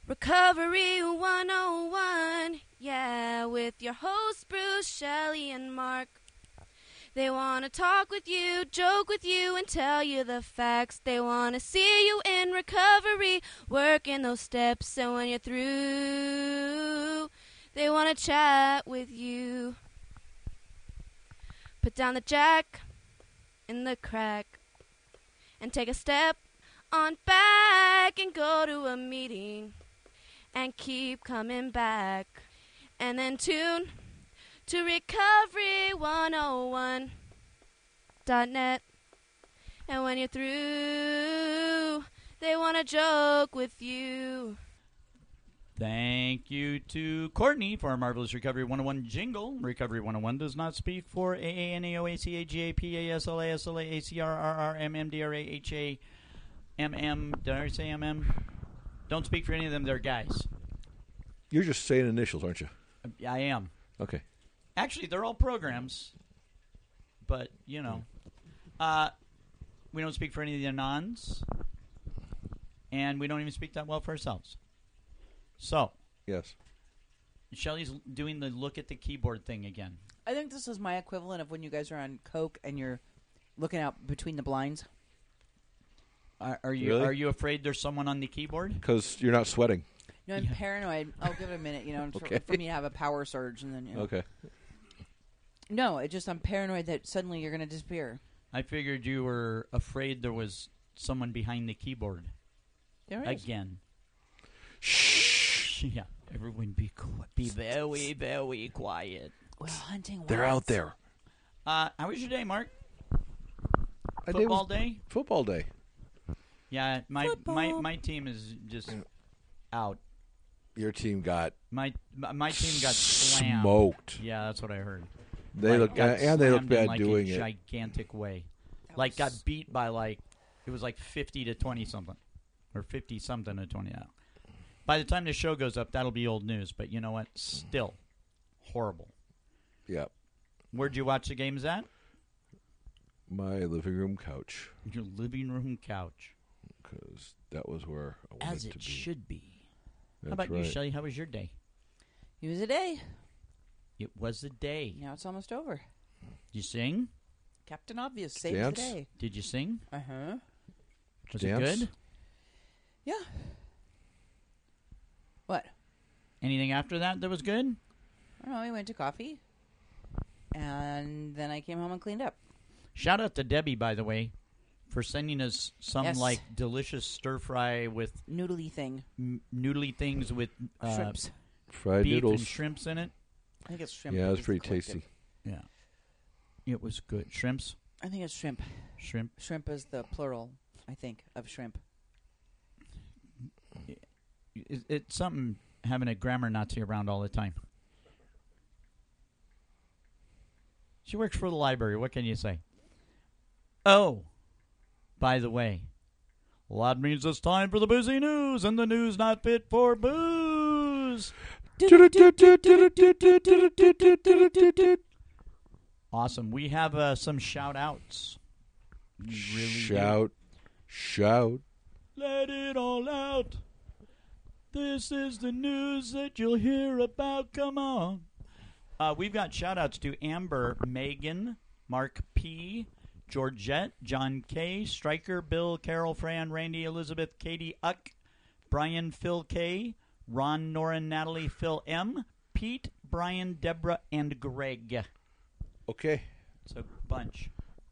Recovery 101, yeah, with your hosts Bruce, Shelley, and Mark. They want to talk with you, joke with you, and tell you the facts. They want to see you in recovery, working those steps, and when you're through, they want to chat with you. Put down the jack in the crack and take a step on back and go to a meeting and keep coming back, and then tune to recovery101.net. And when you're through, they want to joke with you. Thank you to Courtney for our marvelous Recovery 101 jingle. Recovery 101 does not speak for AANAOACAGAPASLASLAACRRRMMDRAHAMM. Did I say MM? Don't speak for any of them. They're guys. You're just saying initials, aren't you? I am. Okay. Actually, they're all programs, but, you know. We don't speak for any of the anons, and we don't even speak that well for ourselves. So. Yes. Shelley's doing the look at the keyboard thing again. I think this is my equivalent of when you guys are on coke and you're looking out between the blinds. Are you afraid there's someone on the keyboard? Because you're not sweating. No, I'm paranoid. I'll give it a minute, Okay. for me to have a power surge, and then. Okay. No, I'm paranoid that suddenly you're going to disappear. I figured you were afraid there was someone behind the keyboard. There is. Again. Shh. Yeah. Everyone be very, very quiet. Well, hunting. They're out there. How was your day, Mark? Football day? Football day. Yeah, my team is just out. Your team got my team got slammed. Smoked. Yeah, that's what I heard. They look and they look bad doing it. Gigantic way. Got beat by it was 50 to 20 something, or 50 something to 20. By the time the show goes up, that'll be old news. But you know what? Still horrible. Yep. Where'd you watch the games at? My living room couch. Your living room couch. Because that was where I wanted As it to be. should be. That's How about right. you, Shelley? How was your day? It was a day. It was a day. Now it's almost over. Did you sing? Captain Obvious saves Dance? the day. Did you sing? Uh-huh. Was Dance? it good? Yeah. What? Anything after that was good? I don't know. We went to coffee. And then I came home and cleaned up. Shout out to Debbie, by the way, for sending us some Yes. delicious stir fry with Noodly thing. noodly things with Shrimps. Fried beef noodles. and shrimps in it. I think it's shrimp. Yeah, it was It's pretty collected. tasty. Yeah, it was good. Shrimps, I think it's shrimp. shrimp. Shrimp is the plural, I think, of shrimp. It's something having a grammar Nazi around all the time. She works for the library. What can you say? Oh, by the way, well, that means it's time for the boozy news, and the news not fit for booze. Awesome. We have some shout-outs. We really do. Shout. Let it all out. This is the news that you'll hear about. Come on. We've got shout-outs to Amber, Megan, Mark P., Georgette, John K., Stryker, Bill, Carol, Fran, Randy, Elizabeth, Katie, Uck, Brian, Phil K., Ron, Nora, Natalie, Phil M., Pete, Brian, Deborah, and Greg. Okay. It's a bunch.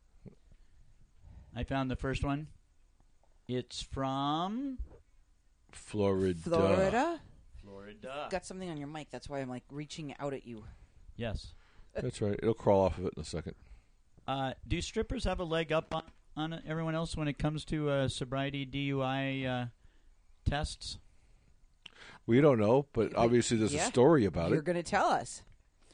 I found the first one. It's from Florida. Florida? Florida. Got something on your mic. That's why I'm reaching out at you. Yes. That's right. It'll crawl off of it in a second. Do strippers have a leg up on everyone else when it comes to sobriety DUI tests? We don't know, but obviously there's a story about You're it. going to tell us.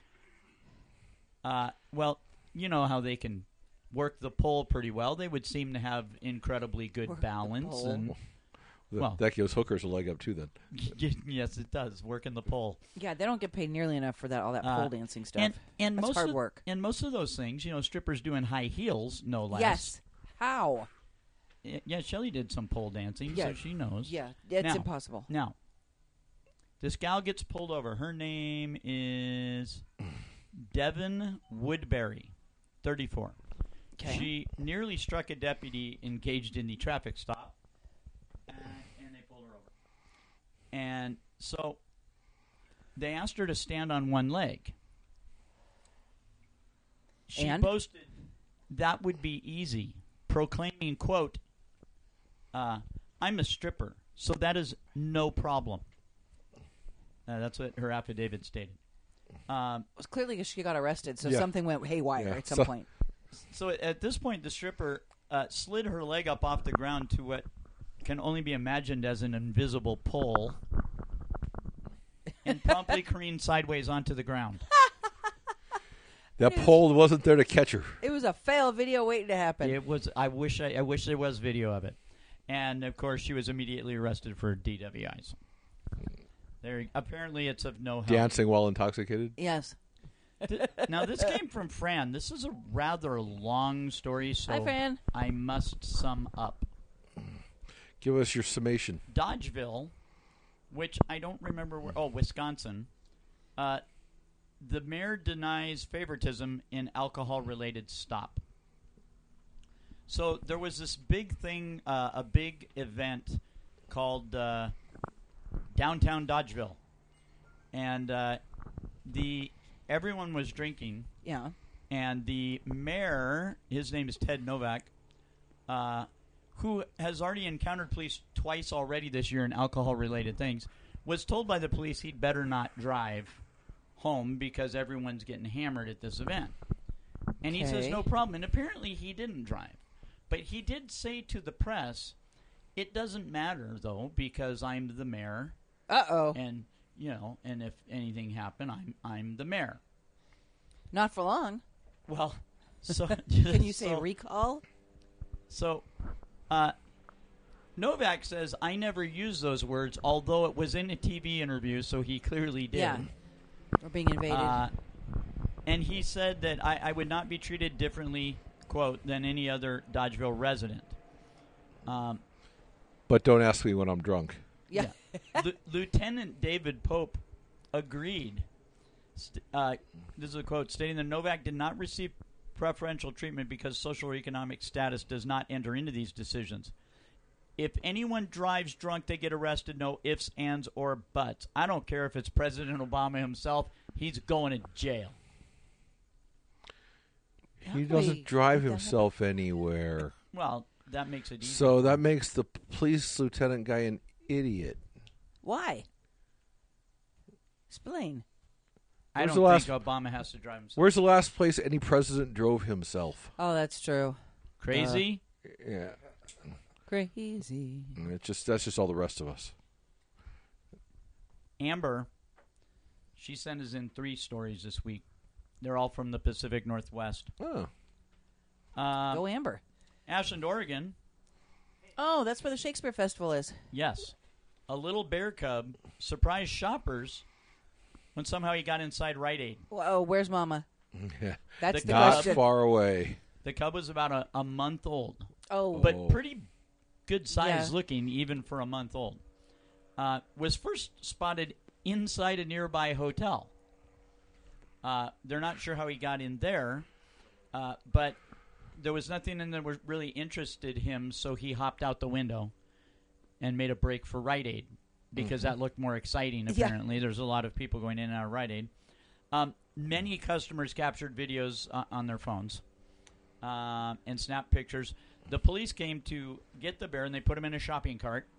Well, you know how they can work the pole pretty well. They would seem to have incredibly good Work the balance. pole. And That gives hookers a leg up too then. yes, it does. Working the pole. Yeah, they don't get paid nearly enough for all that pole dancing stuff. And That's most hard of, work. And most of those things, strippers doing high heels, no less. Yes. How? Yeah, Shelley did some pole dancing, Yeah. so she knows. Yeah, it's Now- impossible. Now, This gal gets pulled over. Her name is Devin Woodbury, 34. Okay. She nearly struck a deputy engaged in the traffic stop, and they pulled her over. And so they asked her to stand on one leg. She And? boasted that would be easy, proclaiming, quote, I'm a stripper, so that is no problem. That's what her affidavit stated. It was clearly because she got arrested, so Yeah. something went haywire at some So- point. So at this point, the stripper slid her leg up off the ground to what can only be imagined as an invisible pole and promptly careened sideways onto the ground. That pole wasn't there to catch her. It was a fail video waiting to happen. It was. I wish there was video of it. And of course, she was immediately arrested for DWIs. Apparently, it's of no help. Dancing while intoxicated. Yes. Now, this came from Fran. This is a rather long story, so Hi, Fran. I must sum up. Give us your summation. Dodgeville, which I don't remember where. Oh, Wisconsin. The mayor denies favoritism in alcohol-related stop. So there was this big thing, a big event called Downtown Dodgeville, and everyone was drinking. Yeah. And the mayor, his name is Ted Novak, who has already encountered police twice already this year in alcohol-related things, was told by the police he'd better not drive home because everyone's getting hammered at this event. And he says, Okay. no problem. And apparently he didn't drive. But he did say to the press, it doesn't matter, though, because I'm the mayor. Uh-oh. And, and if anything happened, I'm the mayor. Not for long. Well, so Can you say so- recall? So, Novak says, I never used those words, although it was in a TV interview, so he clearly did. Yeah. We're being invaded. And he said that I would not be treated differently, quote, than any other Dodgeville resident. But don't ask me when I'm drunk. yeah. Lieutenant David Pope agreed. This is a quote, stating that Novak did not receive preferential treatment because social or economic status does not enter into these decisions. If anyone drives drunk, they get arrested. No ifs, ands, or buts. I don't care if it's President Obama himself. He's going to jail. He doesn't drive himself anywhere. Well, that makes it easy. So that makes the police lieutenant guy an idiot. Why? Explain. I Where's don't the think Obama has to drive himself. Where's the last place any president drove himself? Oh, that's true. Crazy? Yeah. Crazy. That's just all the rest of us. Amber, she sent us in 3 stories this week. They're all from the Pacific Northwest. Oh. Go Amber. Ashland, Oregon, Oh, that's where the Shakespeare Festival is. yes. A little bear cub surprised shoppers when somehow he got inside Rite Aid. Oh, where's Mama? Yeah. That's The the Not question. far away. The cub was about a month old, Oh, but pretty good size Yeah. looking even for a month old. Was first spotted inside a nearby hotel. They're not sure how he got in there, but there was nothing in there that really interested him, so he hopped out the window and made a break for Rite Aid because that looked more exciting, Yeah. apparently. There's a lot of people going in and out of Rite Aid. Many customers captured videos on their phones and snapped pictures. The police came to get the bear, and they put him in a shopping cart.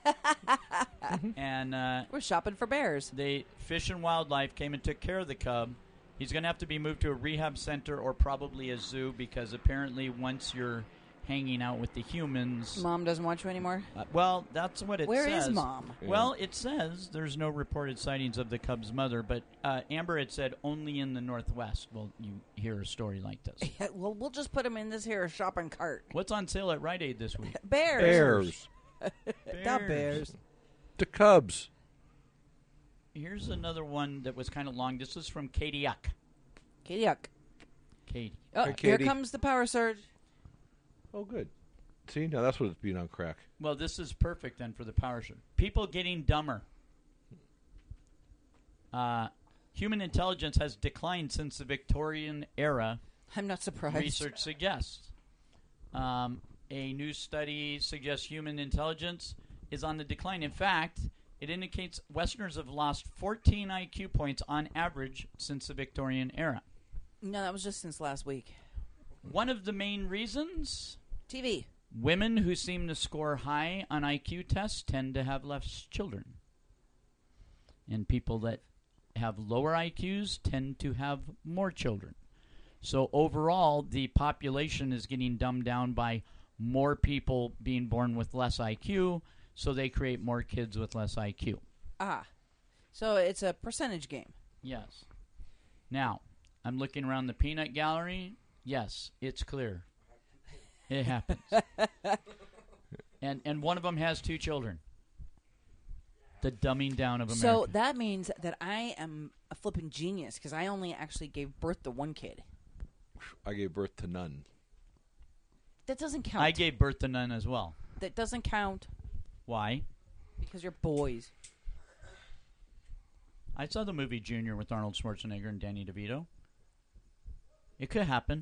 And we're shopping for bears. Fish and Wildlife came and took care of the cub. He's going to have to be moved to a rehab center or probably a zoo because apparently once you're hanging out with the humans... Mom doesn't want you anymore? well, that's what it Where says. is Mom? Well, it says there's no reported sightings of the cub's mother, but Amber had said only in the Northwest will you hear a story like this. Yeah, well, we'll just put him in this here shopping cart. What's on sale at Rite Aid this week? Bears. Bears. The bears. The Cubs. Here's another one that was kind of long. This is from Katie Yuck. Yuck. Katie. Oh, Hi, here Katie. comes the power surge. Oh, good. See, now that's what it's being on crack. Well, this is perfect then for the power show. People getting dumber. Human intelligence has declined since the Victorian era, I'm not surprised. research suggests. A new study suggests human intelligence is on the decline. In fact, it indicates Westerners have lost 14 IQ points on average since the Victorian era. No, that was just since last week. One of the main reasons? TV. Women who seem to score high on IQ tests tend to have less children. And people that have lower IQs tend to have more children. So overall, the population is getting dumbed down by more people being born with less IQ, so they create more kids with less IQ. So it's a percentage game. Yes. Now, I'm looking around the peanut gallery. Yes, it's clear. It happens. And one of them has 2 children. The dumbing down of America. So that means that I am a flipping genius because I only actually gave birth to 1 kid. I gave birth to none. That doesn't count. I gave birth to none as well. That doesn't count Why? because you're boys. I saw the movie Junior with Arnold Schwarzenegger and Danny DeVito. It could happen.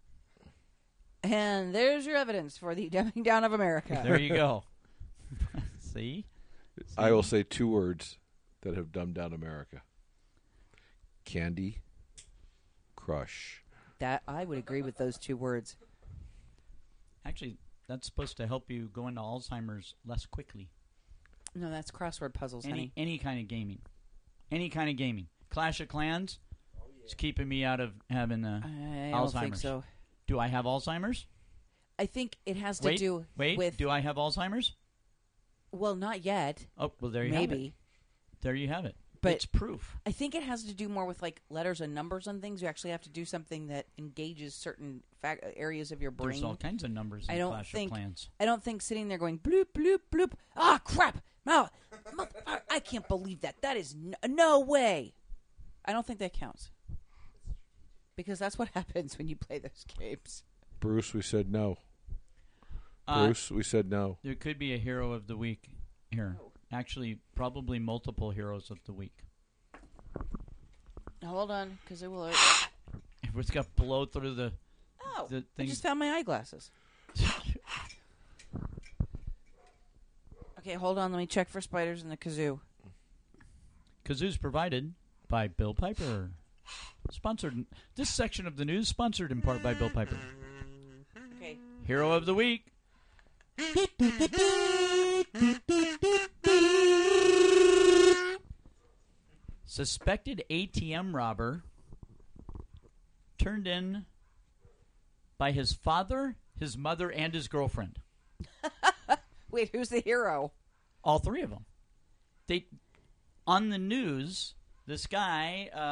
And there's your evidence for the dumbing down of America. There you go. See? I will say 2 words that have dumbed down America. Candy Crush. That I would agree with those 2 words. Actually, that's supposed to help you go into Alzheimer's less quickly. No, that's crossword puzzles, honey. Any kind of gaming. Any kind of gaming. Clash of Clans is keeping me out of having I Alzheimer's. don't think so. Do I have Alzheimer's? I think it has to do with... do I have Alzheimer's? Well, not yet. Oh, well, there you have it. Maybe. There you have it. But it's proof. I think it has to do more with like letters and numbers and things. You actually have to do something that engages certain areas of your brain. There's all kinds of numbers in Clash of Clans. I don't think sitting there going bloop bloop bloop. Ah, crap! No, I can't believe that. That is no way. I don't think that counts because that's what happens when you play those games. Bruce, we said no. Bruce, we said no. There could be a hero of the week here. Actually, probably multiple heroes of the week. Hold on, because it will. It's got blow through the. Oh, the I just found my eyeglasses. Okay, hold on. Let me check for spiders in the kazoo. Kazoo's provided by Bill Piper. Sponsored. This section of the news sponsored in part by Bill Piper. Okay. Hero of the week. Suspected ATM robber turned in by his father, his mother, and his girlfriend. Wait, who's the hero? All 3 of them. They on the news. This guy, That's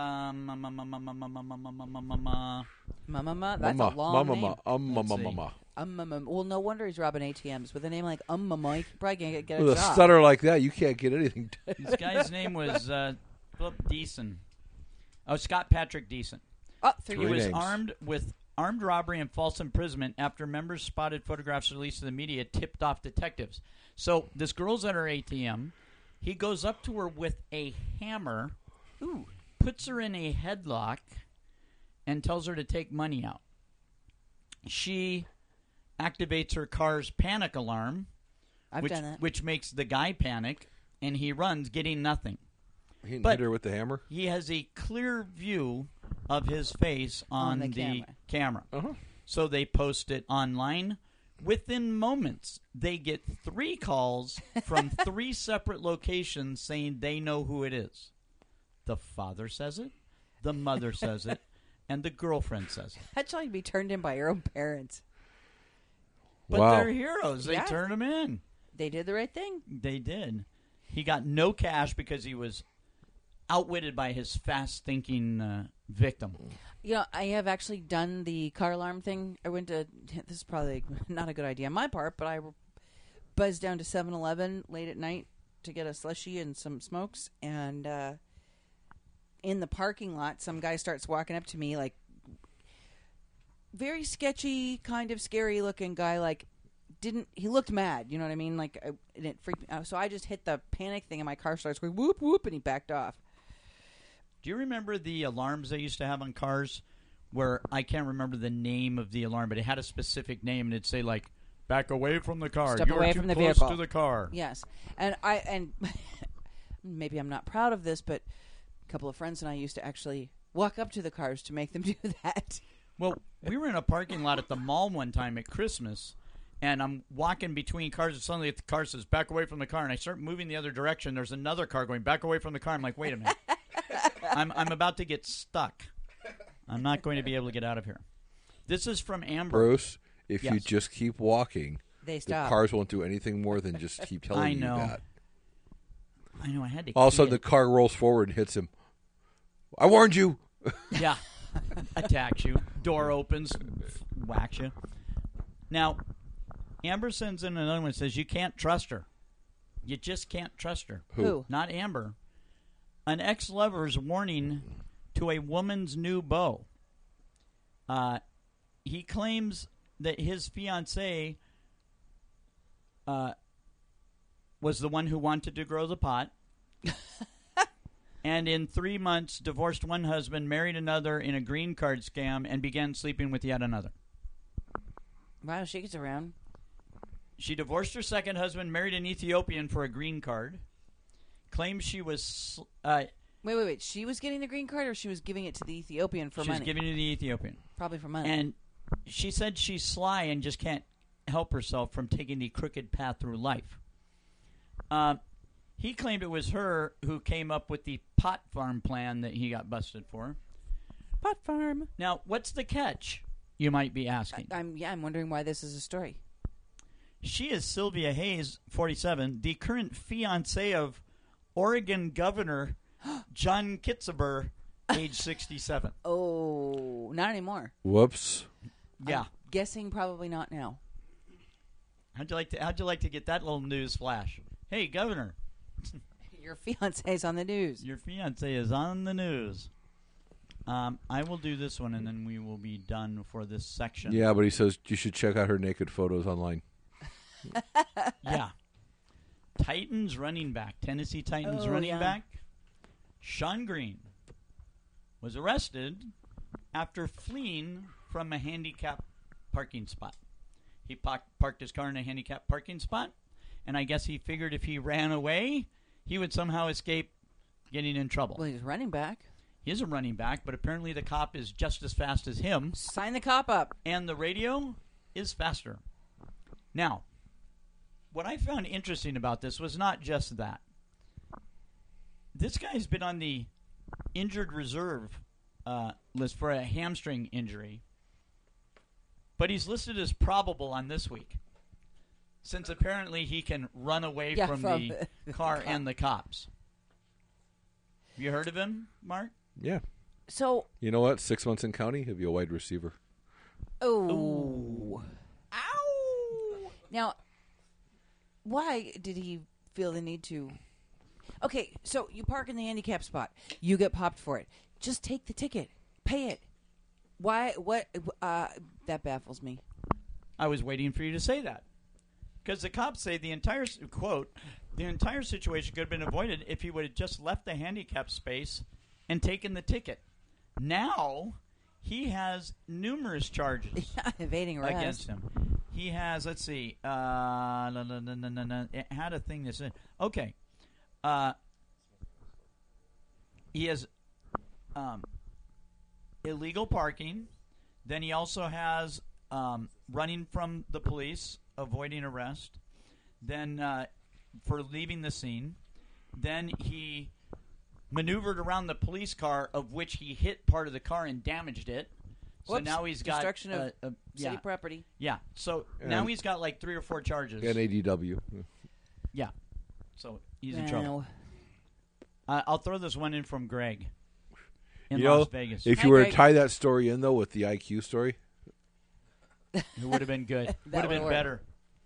a long name. Well, no wonder he's robbing ATMs. With a name like Mike, probably can't get a With job. a stutter like that, you can't get anything done. this guy's name was Philip Deason. Oh, Scott Patrick Deason. Oh, He 3 was names. armed with armed robbery and false imprisonment after members spotted photographs released to the media tipped off detectives. So this girl's at her ATM. He goes up to her with a hammer, puts her in a headlock, and tells her to take money out. She activates her car's panic alarm, I've done that. which makes the guy panic, and he runs, getting nothing. He But- hit her with the hammer? He has a clear view of his face on the camera. Uh-huh. So they post it online. Within moments, they get 3 calls from 3 separate locations saying they know who it is. The father says it, the mother says it, and the girlfriend says it. That's like be turned in by your own parents. But Wow. they're heroes. They Yeah. turned him in. They did the right thing. They did. He got no cash because he was outwitted by his fast-thinking victim. You know, I have actually done the car alarm thing. I went to, this is probably not a good idea on my part, but I buzzed down to 7-Eleven late at night to get a slushie and some smokes. And in the parking lot, some guy starts walking up to me, like, very sketchy, kind of scary looking guy, like, he looked mad, you know what I mean? Like, and it freaked me out. So I just hit the panic thing and my car starts going whoop, whoop, and he backed off. Do you remember the alarms they used to have on cars where I can't remember the name of the alarm, but it had a specific name, and it'd say, like, back away from the car. Step You're away too from the close vehicle. to the car. Yes, and maybe I'm not proud of this, but a couple of friends and I used to actually walk up to the cars to make them do that. Well, we were in a parking lot at the mall one time at Christmas, and I'm walking between cars, and suddenly the car says, back away from the car, and I start moving the other direction. There's another car going, back away from the car. I'm like, wait a minute. I'm about to get stuck. I'm not going to be able to get out of here. This is from Amber. Bruce, if you Yes. just keep walking, They the stop. cars won't do anything more than just keep telling I you know. that. I know, I had to All of a key sudden, the it. car rolls forward and hits him. I warned you. Yeah. Attacks you. Door opens, whacks you. Now, Amber sends in another one that says you can't trust her. You just can't trust her. Who? Not Amber. An ex-lover's warning to a woman's new beau. He claims that his fiancée was the one who wanted to grow the pot. And in 3 months, divorced one husband, married another in a green card scam, and began sleeping with yet another. Wow, she gets around. She divorced her second husband, married an Ethiopian for a green card. Claims she was Wait. She was getting the green card, or she was giving it to the Ethiopian for she money? was giving it to the Ethiopian. Probably for money. And she said she's sly and just can't help herself from taking the crooked path through life. He claimed it was her who came up with the pot farm plan that he got busted for. Pot farm. Now, what's the catch, you might be asking? I'm wondering why this is a story. She is Sylvia Hayes, 47, the current fiancée of Oregon Governor John Kitzhaber, age 67. Oh, not anymore. Whoops. Yeah. I'm guessing probably not now. How'd you like to get that little news flash? Hey, Governor, Your fiance's on the news. your fiancé is on the news. I will do this one, and then we will be done for this section. Yeah, but he says you should check out her naked photos online. Yeah. Titans running back, Tennessee Titans Oh, running yeah. back, Sean Green was arrested after fleeing from a handicapped parking spot. He parked his car in a handicapped parking spot, and I guess he figured if he ran away, he would somehow escape getting in trouble. Well, he's running back. He is a running back, but apparently the cop is just as fast as him, Sign the cop up. and the radio is faster. Now, what I found interesting about this was not just that. This guy's been on the injured reserve list for a hamstring injury, but he's listed as probable on this week, since apparently he can run away Yeah, from from the car and the cops. Have you heard of him, Mark? Yeah. So, You know what? 6 months in county, he'll be a wide receiver. oh. Ow! Now, why did he feel the need to? Okay, so you park in the handicap spot. You get popped for it. Just take the ticket. Pay it. Why? What? That baffles me. I was waiting for you to say that. Because the cops say the entire, quote, the entire situation could have been avoided if he would have just left the handicap space and taken the ticket. Now, he has numerous charges Evading arrest. against him. He has, let's see, it had a thing that said, okay, he has illegal parking. Then he also has running from the police, avoiding arrest. Then for leaving the scene. Then he maneuvered around the police car, of which he hit part of the car and damaged it. So Whoops. now he's got Destruction of city yeah, property. yeah. So now he's got like 3 or 4 charges. NADW. Yeah. So he's in trouble. I'll throw this one in from Greg in You Las know, Vegas. if Hi, you were Greg. to tie that story in, though, with the IQ story, It would have been good. Would have would been work. better.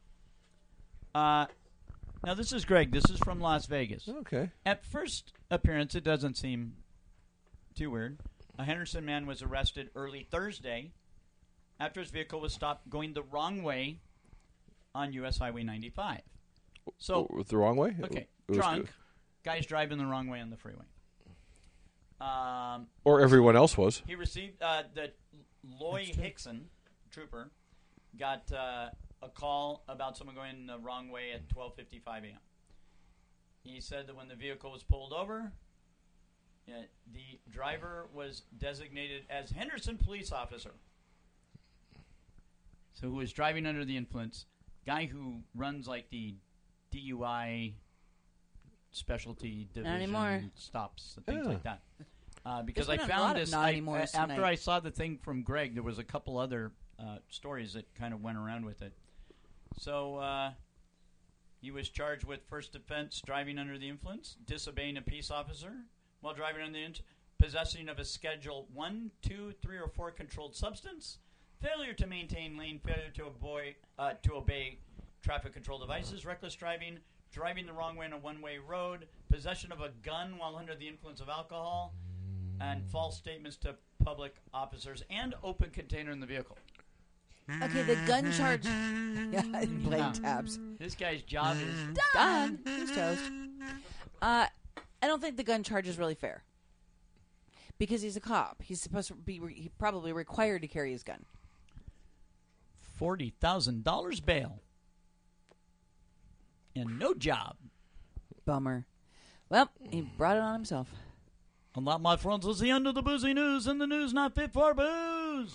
Now, this is Greg. This is from Las Vegas. okay. At first appearance, it doesn't seem too weird. A Henderson man was arrested early Thursday after his vehicle was stopped going the wrong way on U.S. Highway 95. So, Was the wrong way? okay, It was drunk. good. Guy's driving the wrong way on the freeway. Or everyone else was. He received that Loy Hickson, trooper, got a call about someone going the wrong way at 12:55 a.m. He said that when the vehicle was pulled over, the driver was designated as Henderson police officer. So who was driving under the influence, guy who runs like the DUI specialty division stops and things like that. Because I found this after I saw the thing from Greg, there was a couple other stories that kind of went around with it. So he was charged with first offense, driving under the influence, disobeying a peace officer while driving under the influence, possessing of a Schedule 1, 2, 3, or 4 controlled substance, failure to maintain lane, failure to obey traffic control devices, reckless driving, driving the wrong way on a one-way road, possession of a gun while under the influence of alcohol, and false statements to public officers, and open container in the vehicle. Okay, the gun charge. Yeah, playing tabs. This guy's job is done. He's toast. I don't think the gun charge is really fair. Because he's a cop. He's supposed to be probably required to carry his gun. $40,000 bail. And no job. Bummer. Well, he brought it on himself. And that, my friends, is the end of the boozy news, and the news not fit for booze.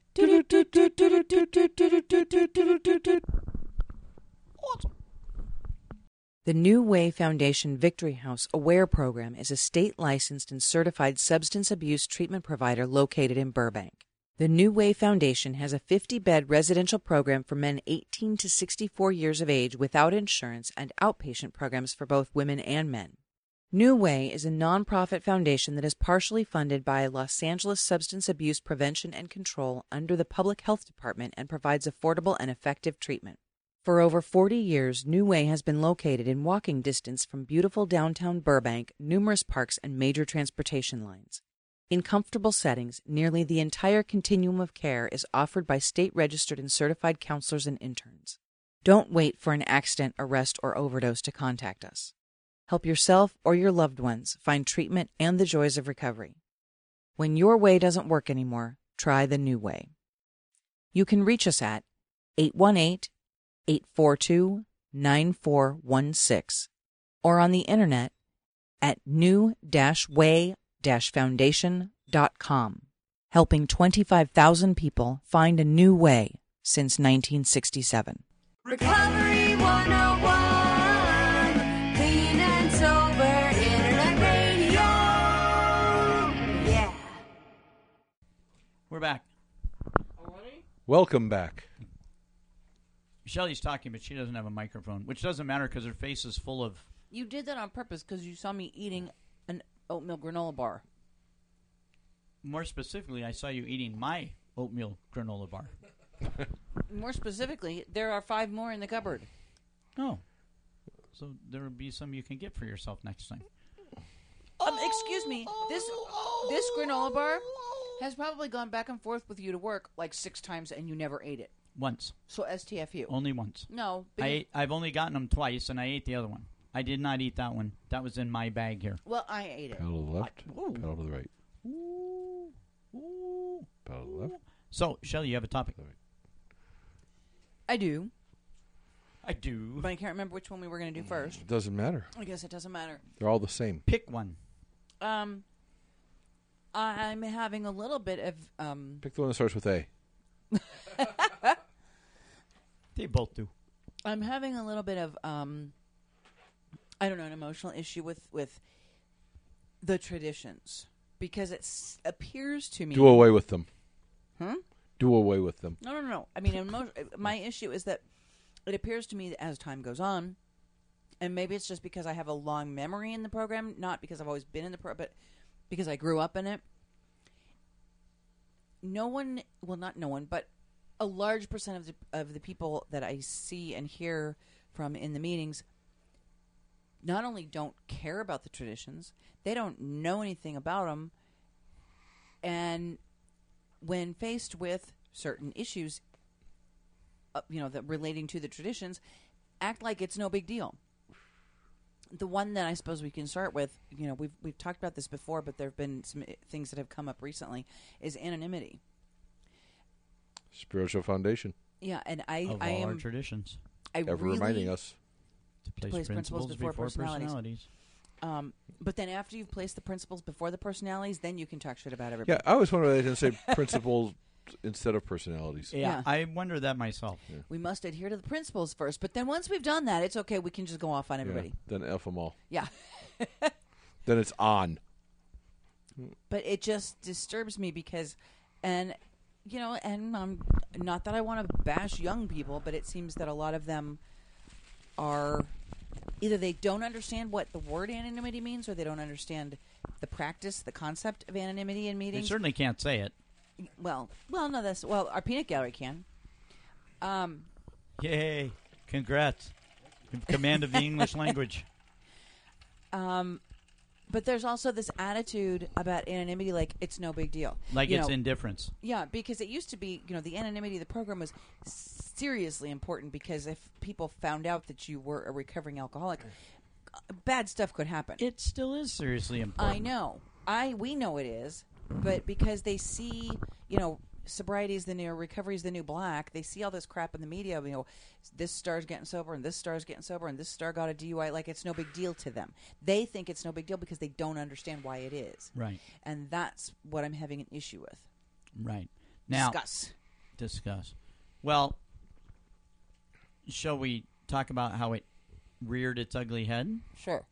Awesome. The New Way Foundation Victory House Aware Program is a state-licensed and certified substance abuse treatment provider located in Burbank. The New Way Foundation has a 50-bed residential program for men 18 to 64 years of age without insurance and outpatient programs for both women and men. New Way is a nonprofit foundation that is partially funded by Los Angeles Substance Abuse Prevention and Control under the Public Health Department and provides affordable and effective treatment. For over 40 years, New Way has been located in walking distance from beautiful downtown Burbank, numerous parks, and major transportation lines. In comfortable settings, nearly the entire continuum of care is offered by state-registered and certified counselors and interns. Don't wait for an accident, arrest, or overdose to contact us. Help yourself or your loved ones find treatment and the joys of recovery. When your way doesn't work anymore, try the New Way. You can reach us at 818-842-9416 or on the internet at new-way-foundation.com, helping 25,000 people find a new way since 1967. Recovery 101, clean and sober internet radio. Yeah. We're back. Welcome back. Shelley's talking, but she doesn't have a microphone, which doesn't matter because her face is full of... You did that on purpose because you saw me eating an oatmeal granola bar. More specifically, I saw you eating my oatmeal granola bar. More specifically, there are 5 more in the cupboard. Oh. So there will be some you can get for yourself next time. Excuse me. This granola bar has probably gone back and forth with you to work like 6 times and you never ate it. Once. So STFU. Only once. No. I've only gotten them twice, and I ate the other one. I did not eat that one. That was in my bag here. Well, I ate it. Pedal to the left, Ooh. pedal to the right. Ooh. Ooh. Pedal to the left. So, Shelley, you have a topic. I do. I do. But I can't remember which one we were going to do first. It doesn't matter. I guess it doesn't matter. They're all the same. Pick one. I'm having a little bit of Pick the one that starts with A. They both do. I'm having a little bit of an emotional issue with the traditions because it appears to me. Do away with them. Hmm? Do away with them. No. I mean, my issue is that it appears to me that as time goes on, and maybe it's just because I have a long memory in the program, not because I've always been in the program, but because I grew up in it. Not no one, but a large percent of the people that I see and hear from in the meetings not only don't care about the traditions, they don't know anything about them, and when faced with certain issues, that relating to the traditions, act like it's no big deal. The one that I suppose we can start with, we've talked about this before, but there have been some things that have come up recently, is anonymity. Spiritual foundation. Yeah, and I Of all am our traditions. Ever reminding us. To place principles before personalities. But then after you've placed the principles before the personalities, then you can talk shit about everybody. Yeah, I always wonder why they didn't say principles instead of personalities. Yeah, Yeah. I wonder that myself. We must adhere to the principles first, but then once we've done that, it's okay. We can just go off on everybody. Yeah, then F them all. Yeah. Then it's on. But it just disturbs me because, and not that I want to bash young people, but it seems that a lot of them are either they don't understand what the word anonymity means, or they don't understand the practice, the concept of anonymity in They meetings. certainly can't say it. No, our peanut gallery can. Yay. Congrats. Command of the English language. But there's also this attitude about anonymity, like it's no big deal. Like it's indifference. Yeah, because it used to be, the anonymity of the program was seriously important, because if people found out that you were a recovering alcoholic, bad stuff could happen. It still is seriously important. I know. We know it is, but because they see, sobriety is the new, recovery is the new black, they see all this crap in the media, this star's getting sober, and this star's getting sober, and this star got a DUI, like it's no big deal to them. They think it's no big deal because they don't understand why it is. Right. And that's what I'm having an issue with. Right. Now, Discuss. Well, shall we talk about how it reared its ugly head? Sure.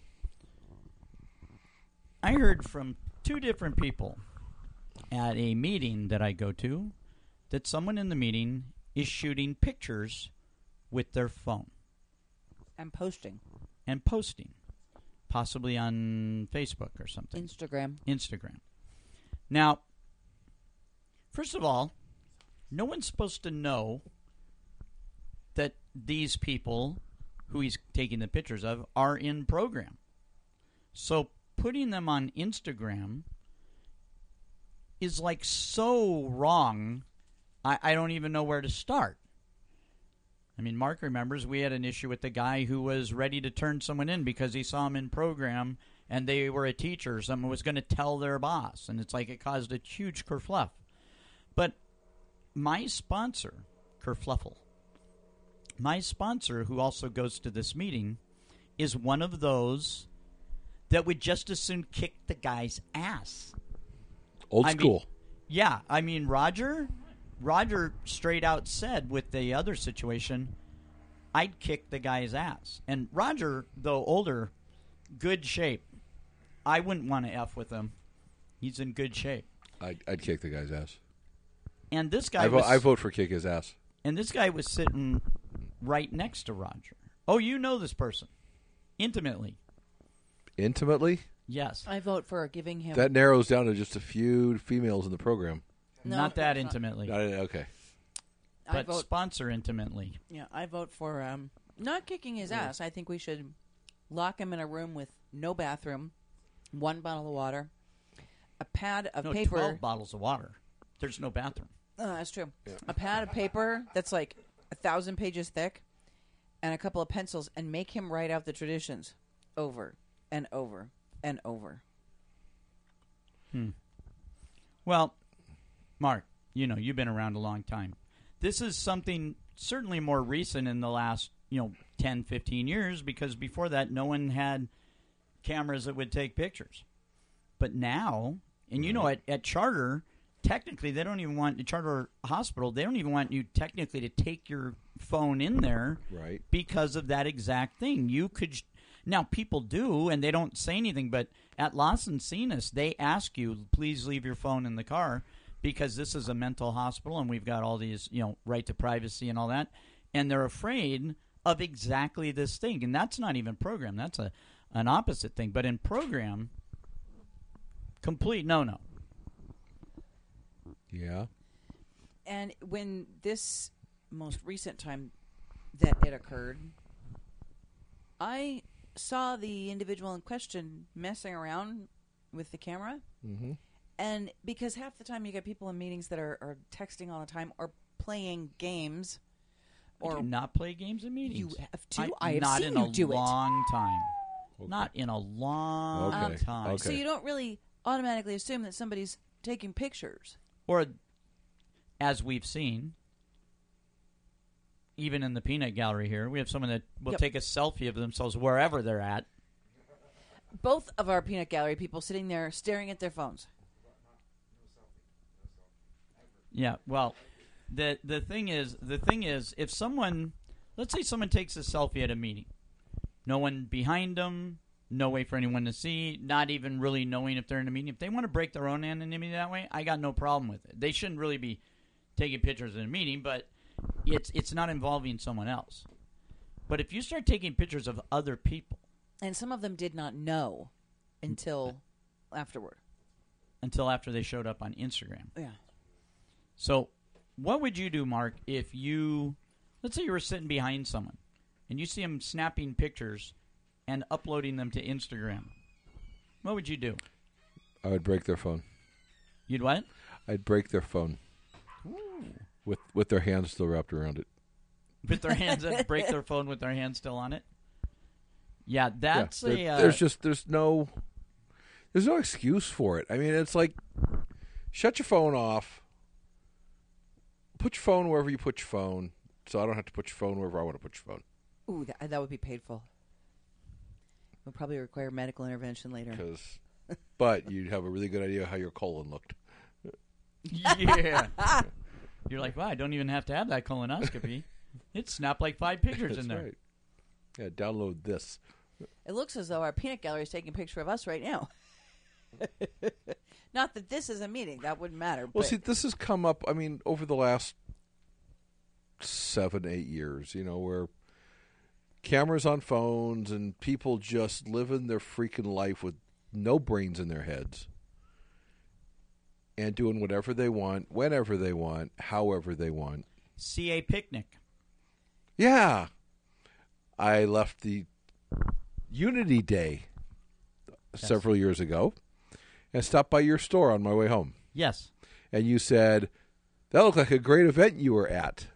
I heard from two different people at a meeting that I go to that someone in the meeting is shooting pictures with their phone And posting. and posting, possibly on Facebook or something. Instagram. Now, first of all, no one's supposed to know that these people who he's taking the pictures of are in program. So putting them on Instagram is like so wrong, I don't even know where to start. I mean, Mark remembers we had an issue with the guy who was ready to turn someone in because he saw him in program and they were a teacher. Someone was going to tell their boss, and it's like it caused a huge kerfluff. But my sponsor, Kerfluffle, my sponsor, who also goes to this meeting, is one of those that would just as soon kick the guy's ass. Old school. Yeah, I mean, Roger straight out said with the other situation, I'd kick the guy's ass. And Roger, though older, good shape. I wouldn't want to F with him. He's in good shape. I'd kick the guy's ass. And this guy I vote for kick his ass. And this guy was sitting right next to Roger. Oh, you know this person. Intimately. Intimately? Yes. I vote for giving him... That narrows down to just a few females in the program. No, not that it's intimately. Okay. But sponsor intimately. Yeah, I vote for not kicking his ass. I think we should lock him in a room with no bathroom, one bottle of water, a pad of paper. 12 bottles of water. There's no bathroom. That's true. Yeah. A pad of paper that's like 1,000 pages thick, and a couple of pencils, and make him write out the traditions over and over and over. Well, Mark, you've been around a long time. This is something certainly more recent in the last, 10, 15 years, because before that, no one had cameras that would take pictures. But now, and at Charter, technically, they don't even want, Charter Hospital, they don't even want you technically to take your phone in there. Right. Because of that exact thing. You could... Now, people do, and they don't say anything, but at Las Encinas, they ask you, please leave your phone in the car, because this is a mental hospital, and we've got all these, right to privacy and all that, and they're afraid of exactly this thing. And that's not even program. That's an opposite thing. But in program, complete no-no. Yeah. And when this most recent time that it occurred, I saw the individual in question messing around with the camera. Mm-hmm. And because half the time you get people in meetings that are texting all the time or playing games. I do not play games in meetings. You have to? I have seen you do it. Not in a long time. Not in a long Okay. time. Okay. So you don't really automatically assume that somebody's taking pictures. Or, as we've seen, even in the peanut gallery here, we have someone that will Yep. take a selfie of themselves wherever they're at. Both of our peanut gallery people sitting there staring at their phones. Yeah, well, the thing is, if someone, let's say someone takes a selfie at a meeting, no one behind them, no way for anyone to see, not even really knowing if they're in a meeting. If they want to break their own anonymity that way, I got no problem with it. They shouldn't really be taking pictures in a meeting, but it's not involving someone else. But if you start taking pictures of other people, And some of them did not know until afterward. until after they showed up on Instagram. Yeah. So, what would you do, Mark, if you, let's say you were sitting behind someone and you see them snapping pictures and uploading them to Instagram? What would you do? I would break their phone. You'd what? I'd break their phone with their hands still wrapped around it. With their hands up, break their phone with their hands still on it? Yeah, that's There's no excuse for it. I mean, it's like, shut your phone off. Put your phone wherever you put your phone, so I don't have to put your phone wherever I want to put your phone. Ooh, that would be painful. It would probably require medical intervention later. But you'd have a really good idea how your colon looked. Yeah. You're like, wow, I don't even have to have that colonoscopy. It snapped like 5 pictures in That's there. right. Yeah, download this. It looks as though our peanut gallery is taking a picture of us right now. Not that this is a meeting. That wouldn't matter. Well, but see, this has come up, I mean, over the last 7-8 years, where cameras on phones and people just living their freaking life with no brains in their heads and doing whatever they want, whenever they want, however they want. CA picnic. Yeah. I left the Unity Day several years ago and stopped by your store on my way home. Yes. And you said, that looked like a great event you were at.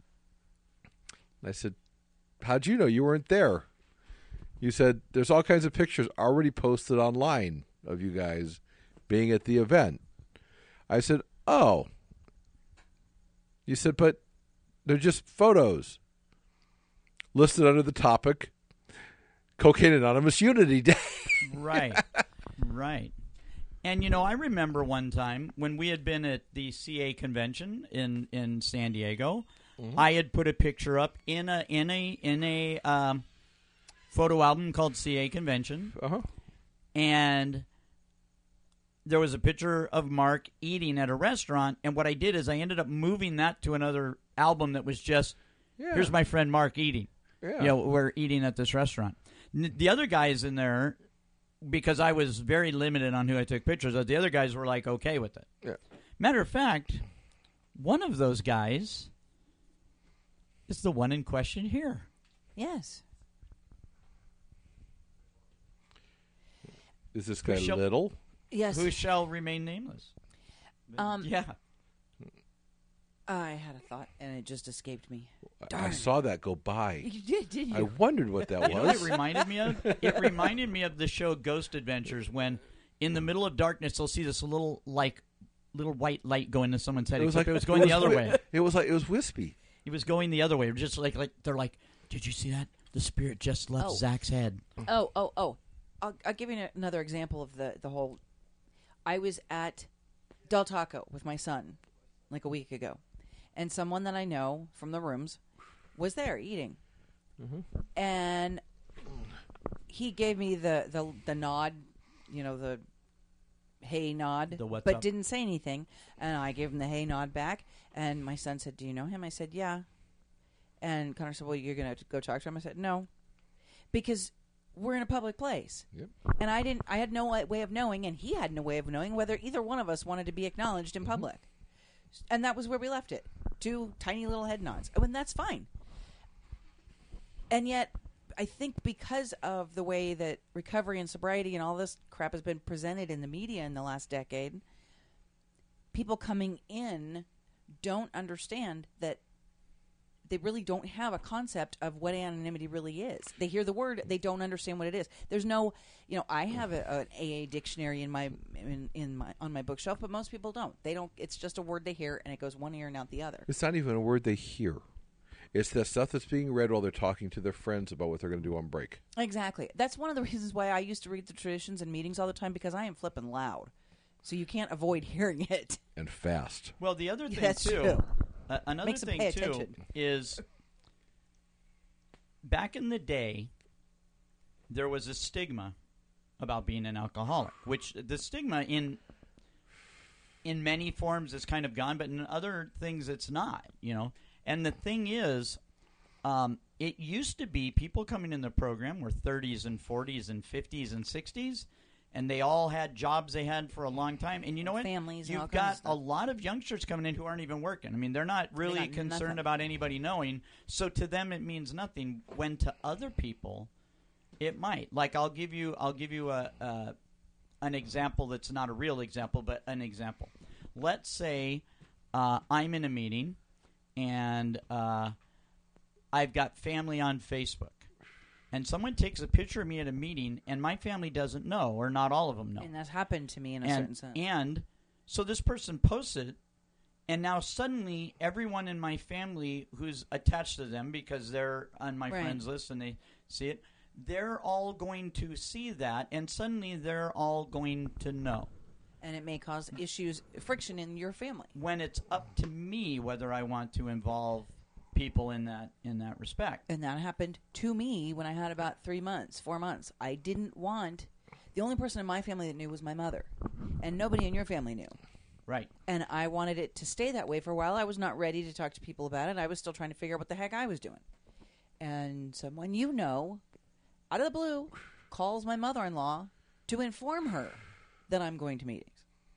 I said, how'd you know you weren't there? You said, there's all kinds of pictures already posted online of you guys being at the event. I said, oh. You said, but they're just photos listed under the topic Cocaine Anonymous Unity Day. Right. Right. And, I remember one time when we had been at the CA convention in San Diego, I had put a picture up in a photo album called CA Convention. Uh-huh. And there was a picture of Mark eating at a restaurant. And what I did is I ended up moving that to another album that was just, here's my friend Mark eating. Yeah. We're eating at this restaurant. The other guys in there, because I was very limited on who I took pictures of, the other guys were like okay with it. Yeah. Matter of fact, one of those guys is the one in question here. yes. Is this guy Who little? Yes. Who shall remain nameless. Yeah. I had a thought, and it just escaped me. I Darn. saw that go by. You did, didn't I you? wondered what that You know what was. it reminded me of? It reminded me of the show Ghost Adventures when in the middle of darkness they'll see this little white light go into someone's head. Except it was going the other way. It was wispy. It was going the other way. Just like they're like, did you see that? The spirit just left Oh. Zach's head. Oh. I'll give you another example of the whole. I was at Del Taco with my son like a week ago, and someone that I know from the rooms was there eating, and he gave me the nod, the hey nod, The what's but up? didn't say anything, and I gave him the hey nod back, and my son said, "Do you know him?" I said, "Yeah," and Connor said, "Well, you're gonna go talk to him." I said, "No," because we're in a public place. Yep. And I had no way of knowing, and he had no way of knowing whether either one of us wanted to be acknowledged in public. And that was where we left it. 2 tiny little head nods. And that's fine. And yet, I think because of the way that recovery and sobriety and all this crap has been presented in the media in the last decade, people coming in don't understand that they really don't have a concept of what anonymity really is. They hear the word, they don't understand what it is. There's no, I have an AA dictionary on my bookshelf, but most people don't. They don't. It's just a word they hear, and it goes one ear and out the other. It's not even a word they hear. It's the stuff that's being read while they're talking to their friends about what they're going to do on break. Exactly. That's one of the reasons why I used to read the traditions and meetings all the time, because I am flipping loud. So you can't avoid hearing it. And fast. Well, the other thing, That's too, true. another Makes them thing, pay too, attention. is back in the day, there was a stigma about being an alcoholic, which the stigma in many forms is kind of gone, but in other things it's not, And the thing is, it used to be people coming in the program were 30s and 40s and 50s and 60s, and they all had jobs they had for a long time. And you know what? Families and all You've kinds of got stuff. a lot of youngsters coming in who aren't even working. I mean, they're not really got concerned nothing. about anybody knowing. So to them, it means nothing. When to other people, it might. Like I'll give you an example that's not a real example, but an example. Let's say I'm in a meeting, and I've got family on Facebook. And someone takes a picture of me at a meeting, and my family doesn't know, or not all of them know. And that's happened to me in a certain sense. And so this person posts it, and now suddenly everyone in my family who's attached to them, because they're on my Right. friends list and they see it, they're all going to see that, and suddenly they're all going to know. And it may cause issues, friction in your family. When it's up to me whether I want to involve people in that respect. And that happened to me when I had about 4 months. I didn't want... The only person in my family that knew was my mother. And nobody in your family knew. Right. And I wanted it to stay that way for a while. I was not ready to talk to people about it. I was still trying to figure out what the heck I was doing. And someone out of the blue, calls my mother-in-law to inform her that I'm going to meetings.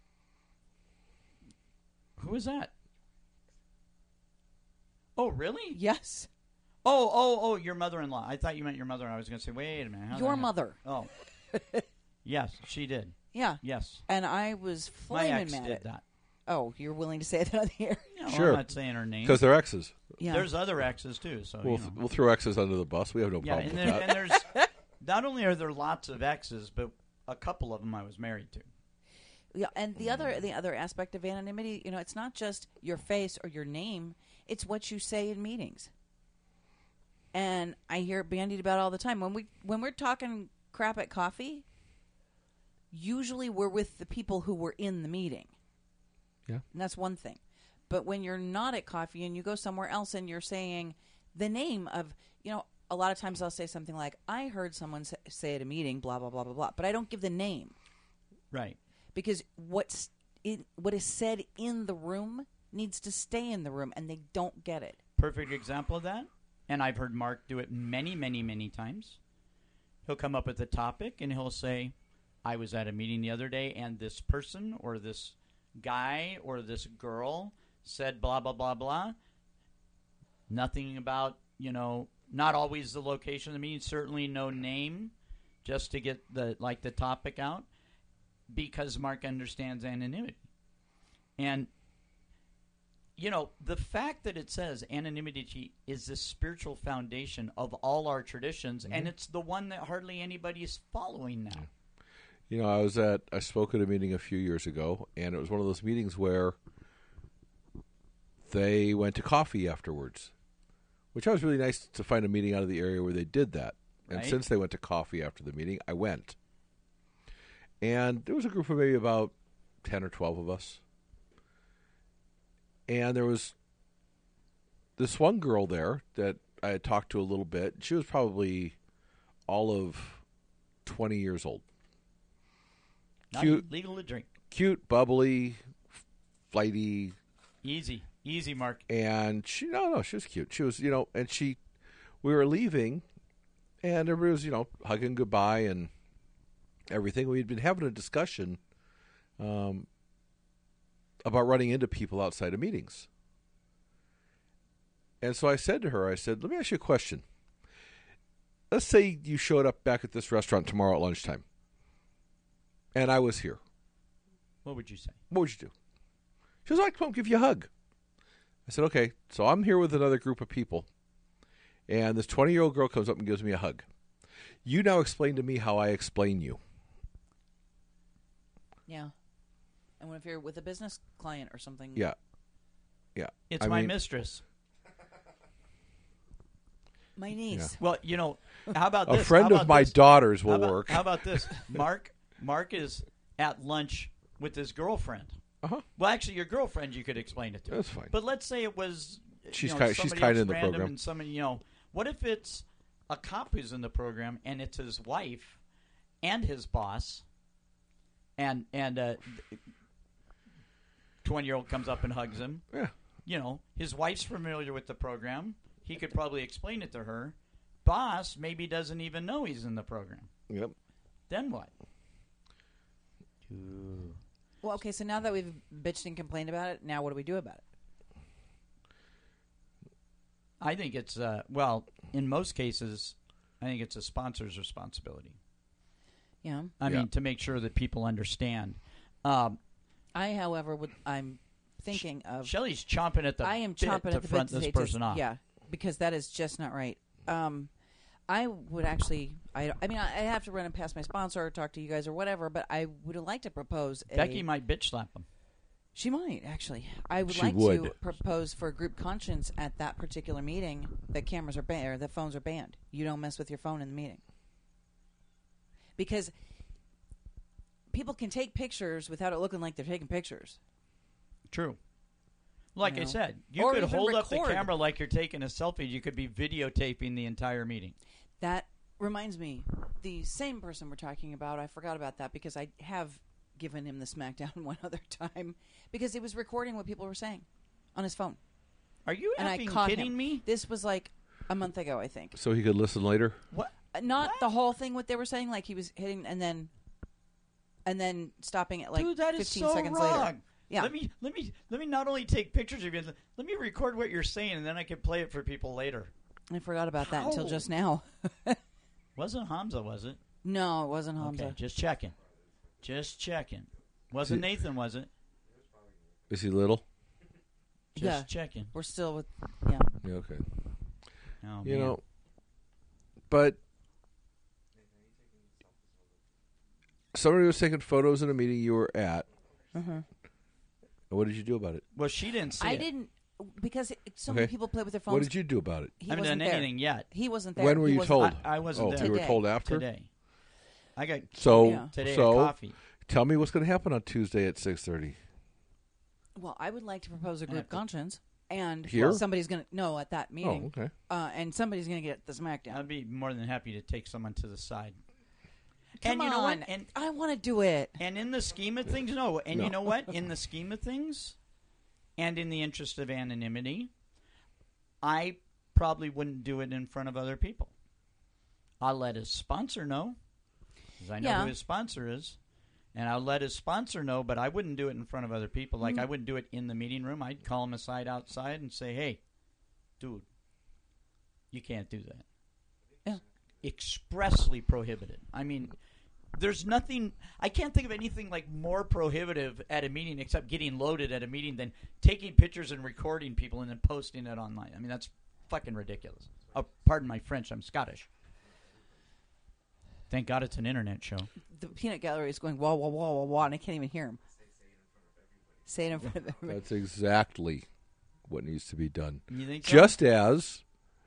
Who is that? Oh, really? Yes. Oh, your mother-in-law. I thought you meant your mother. I was going to say, wait a minute. how Your the heck- mother. Oh. Yes, she did. Yeah. Yes. And I was My flaming ex mad did at that. Oh, you're willing to say that on the air? No, Sure. I'm not saying her name. Because they're exes. Yeah. There's other exes, too. So, We'll throw exes under the bus. We have no yeah, problem and, with that. and there's not only are there lots of exes, but a couple of them I was married to. Yeah, and the other aspect of anonymity, it's not just your face or your name; it's what you say in meetings. And I hear it bandied about all the time when we're talking crap at coffee. Usually, we're with the people who were in the meeting. Yeah, and that's one thing. But when you're not at coffee and you go somewhere else and you're saying the name of, a lot of times I'll say something like, "I heard someone say at a meeting, blah blah blah blah blah," but I don't give the name. Right. Because what is said in the room needs to stay in the room, and they don't get it. Perfect example of that. And I've heard Mark do it many, many, many times. He'll come up with a topic, and he'll say, I was at a meeting the other day, and this person or this guy or this girl said blah, blah, blah, blah. Nothing about, not always the location of the meeting, certainly no name, just to get the topic out. Because Mark understands anonymity. And, the fact that it says anonymity is the spiritual foundation of all our traditions, and it's the one that hardly anybody is following now. I spoke at a meeting a few years ago, and it was one of those meetings where they went to coffee afterwards, which was really nice to find a meeting out of the area where they did that. And Right. since they went to coffee after the meeting, I went. And there was a group of maybe about 10 or 12 of us. And there was this one girl there that I had talked to a little bit. She was probably all of 20 years old. Not Cute. legal to drink. Cute, bubbly, flighty. Easy, Mark. And she was cute. She was, and we were leaving, and everybody was, hugging goodbye and everything. We had been having a discussion about running into people outside of meetings. And so I said to her, let me ask you a question. Let's say you showed up back at this restaurant tomorrow at lunchtime, and I was here. What would you say? What would you do? She was like, "Come on, give you a hug." I said, okay, so I'm here with another group of people, and this 20-year-old girl comes up and gives me a hug. You now explain to me how I explain you. Yeah. And what if you're with a business client or something? Yeah. It's I my mean- mistress. My niece. Well, how about A this? friend How of about my this? daughter's How will about- work. How about this? Mark is at lunch with his girlfriend. Uh-huh. Well, actually, your girlfriend you could explain it to. That's fine. But let's say it was She's somebody she's else kind in the random program. and somebody, what if it's a cop who's in the program and it's his wife and his boss and 20-year-old comes up and hugs him. Yeah. His wife's familiar with the program. He could probably explain it to her. Boss maybe doesn't even know he's in the program. Yep. Then what? Well, okay, so now that we've bitched and complained about it, now what do we do about it? I think it's, in most cases, I think it's a sponsor's responsibility. Yeah. I Yeah. mean, to make sure that people understand. I, however, I'm thinking of... Shelley's chomping at the I am bit chomping to at the front bit to this say person off. Yeah, because that is just not right. I would actually... I mean, I have to run it past my sponsor or talk to you guys or whatever, but I would like to propose Becky might bitch slap him. She might, actually. I would She like to would. propose for group conscience at that particular meeting that cameras are banned, or the phones are banned. You don't mess with your phone in the meeting. Because people can take pictures without it looking like they're taking pictures. True. Like I said, you Or could even hold up the record. camera like you're taking a selfie. You could be videotaping the entire meeting. That reminds me, the same person we're talking about, I forgot about that because I have given him the smackdown one other time because he was recording what people were saying on his phone. Are you And I effing caught kidding him. me? This was like a month ago, I think. So he could listen later? What? Not the whole thing what they were saying, like he was hitting and then stopping it like Dude, that is 15 so seconds wrong. later. Yeah. Let me not only take pictures of you, let me record what you're saying, and then I can play it for people later. I forgot about that until How? just now. Wasn't Hamza, was it? No, it wasn't Hamza. Okay, just checking. Just checking. Wasn't Nathan, was it? Is he little? Just Yeah. checking. We're still with, yeah. Yeah, okay. Oh, You man. know, but somebody was taking photos in a meeting you were at. Mm-hmm. What did you do about it? Well, she didn't see I it. didn't, because so many Okay. people play with their phones. What did you do about it? He I haven't wasn't done there. anything yet. He wasn't there. When were He you wasn't- told? I wasn't Oh, there. you were Today. told after? Today. I got So, Yeah. today so a coffee. tell me what's going to happen on Tuesday at 6:30. Well, I would like to propose a have group to- conscience. And Here? somebody's going to, no, at that meeting. Oh, okay. And somebody's going to get the smackdown. I'd be more than happy to take someone to the side. Come and you know on. what? And I want to do it. in the scheme of things, no. And No. you know what? In the scheme of things, and in the interest of anonymity, I probably wouldn't do it in front of other people. I'll let his sponsor know, because I know Yeah. who his sponsor is. And I'll let his sponsor know, but I wouldn't do it in front of other people. Like, I wouldn't do it in the meeting room. I'd call him aside outside and say, hey, dude, you can't do that. Yeah. Expressly prohibited. I mean, there's nothing, I can't think of anything like more prohibitive at a meeting except getting loaded at a meeting than taking pictures and recording people and then posting it online. I mean, that's fucking ridiculous. Oh, pardon my French, I'm Scottish. Thank God it's an internet show. The peanut gallery is going wah, wah, wah, wah, wah, and I can't even hear him. Say it in front of everybody. That's exactly what needs to be done. You think so? Just as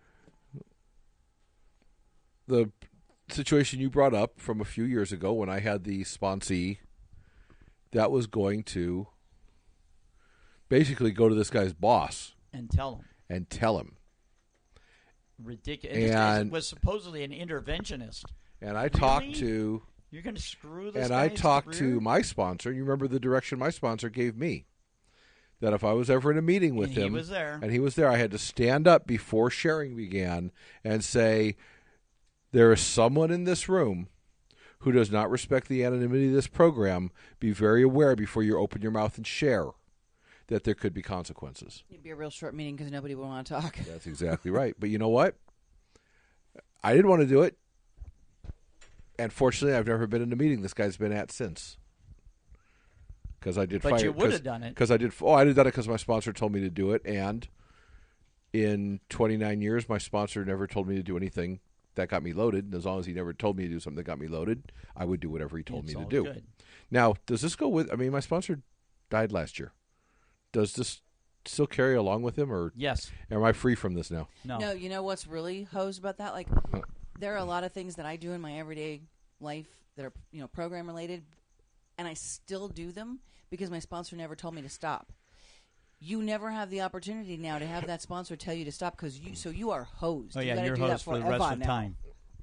the situation you brought up from a few years ago when I had the sponsee that was going to basically go to this guy's boss And tell him. and tell him. Ridiculous. This guy And- was supposedly an interventionist. And I talked Really? to You're going to screw this and I guy's talked career? to my sponsor. You remember the direction my sponsor gave me. That if I was ever in a meeting with And he him, was there. and he was there, I had to stand up before sharing began and say, there is someone in this room who does not respect the anonymity of this program. Be very aware before you open your mouth and share that there could be consequences. It'd be a real short meeting because nobody would want to talk. That's exactly right. But you know what? I didn't want to do it. And fortunately, I've never been in a meeting this guy's been at since. because I did. But you would have done it. Because I did. Oh, I did that because my sponsor told me to do it, and in 29 years, my sponsor never told me to do anything that got me loaded. And as long as he never told me to do something that got me loaded, I would do whatever he told me to do. Good. Now, does this go with? I mean, my sponsor died last year. Does this still carry along with him, or yes? Am I free from this now? No, you know what's really hosed about that? Like, there are a lot of things that I do in my everyday life that are, program related, and I still do them because my sponsor never told me to stop. You never have the opportunity now to have that sponsor tell you to stop because you are hosed. Oh yeah, you you're do hosed that for the rest of the now. time.